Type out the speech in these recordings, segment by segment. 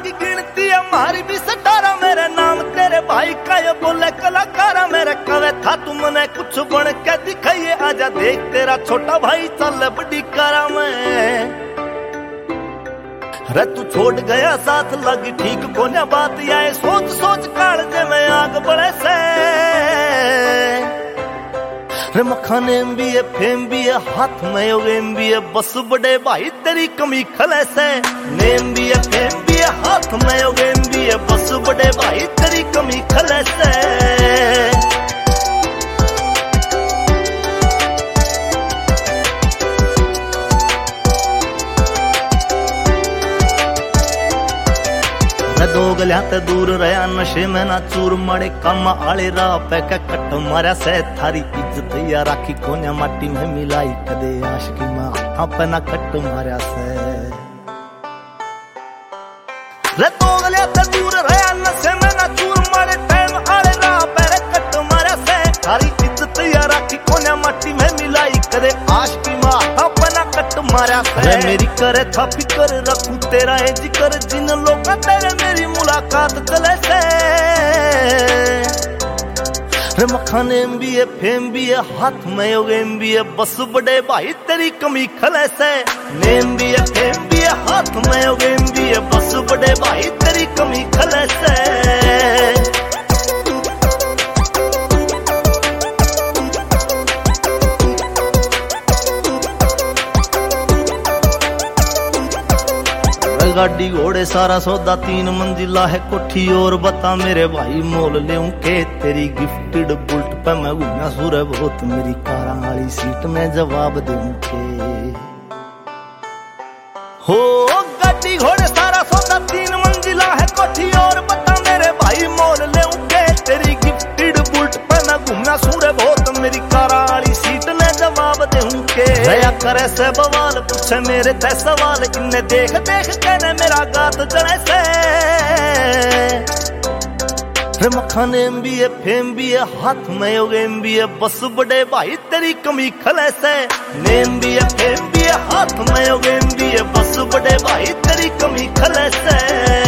की गिनती है हमारी भी 17 मेरे नाम तेरे भाई का ये बोले कलाकारा मेरे कवे था तुमने कुछ बन के दिखाइए आजा देख तेरा छोटा भाई चल बड़ी कारा में रे तू छोड़ गया साथ लगी ठीक कोन्या बात आए सोच सोच कालजे में आग बढ़े से रे मखाने भी है फेम भी है हाथ में एम भी है बस बड़े भाई तेरी कमी खले से नेम भी है फेम भी है हाथ में एम भी है बस बड़े भाई तेरी कमी खले से दो गलिया ते दूर रहा नशे में ना चूर मारे काम आले राह पे कट मारा से थारी इज्जत या राखी कोन्या माटी में मिलाई कदे आशिकी मां हाथ पे ना कट मारा से रे दो गलिया ते दूर रहा नशे में ना चूर मारे टाइम आले राह पे कट मारा से थारी इज्जत या राखी कोन्या माटी में मिलाई कदे आशिकी मां हाथ पे ना कट मारा से मेरी करे था फिकर रखूं तेरा है जिक्र जिन लोग तेरे मेरी मुलाकात चले से रे मखाने भी है फेम भी है हाथ में एम भी है बस बड़े भाई तेरी कमी खले से नेम भी है फेम भी है हाथ में एम भी है बस बड़े भाई तेरी कमी खले से गाड़ी घोड़े सारा सौदा 3 मंजिला है कोठी और बता मेरे भाई मोल ले के तेरी गिफ्टेड बुलेट पे मैं घूमना सूरे बहुत मेरी कारा वाली सीट में जवाब दूं के हो गाड़ी घोड़े सारा सौदा 3 मंजिला है कोठी और बता मेरे भाई मोल ले के तेरी गिफ्टेड बुलेट पे मैं घूमना सूरे बहुत मेरी कारा वाली सीट में जवाब दूं के रया करे से बवाल पूछे मेरे ते सवाल इन्हें देख देख कहने मेरा गात जड़े से रे मखाने भी है फेम भी है हाथ में एम भी है बस बड़े भाई तेरी कमी खले से नेम भी है फेम भी है हाथ में एम भी है बस बड़े भाई तेरी कमी खले से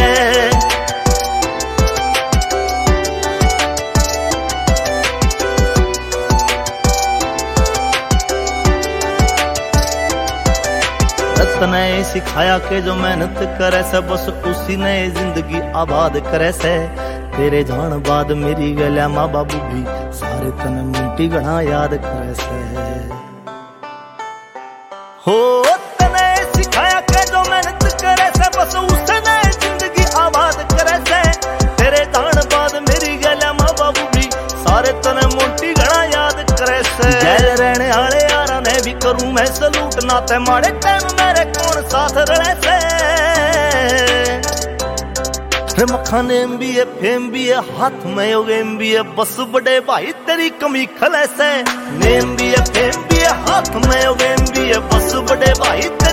तने सिखाया के जो मेहनत करे से बस उसी ने जिंदगी आबाद करे से तेरे जान बाद मेरी गलिया माँ बाबू भी सारे तने मिट्टी गढ़ा याद करे से हो तने सिखाया के जो मेहनत करे से बस उसी ने जिंदगी आबाद करे से तेरे जान बाद मेरी गलिया माँ बाबू भी सारे तने मिट्टी गढ़ा याद करे से जेल रहने वाले यारा ने भी करूं मैं सलूट ना ते माड़े टाइम मेरे कौन साथ रहे से रे मखाने भी है फेम भी है हाथ में एम भी है बस बड़े भाई तेरी कमी खले से नेम भी है फेम भी है हाथ में एम भी है बस बड़े भाई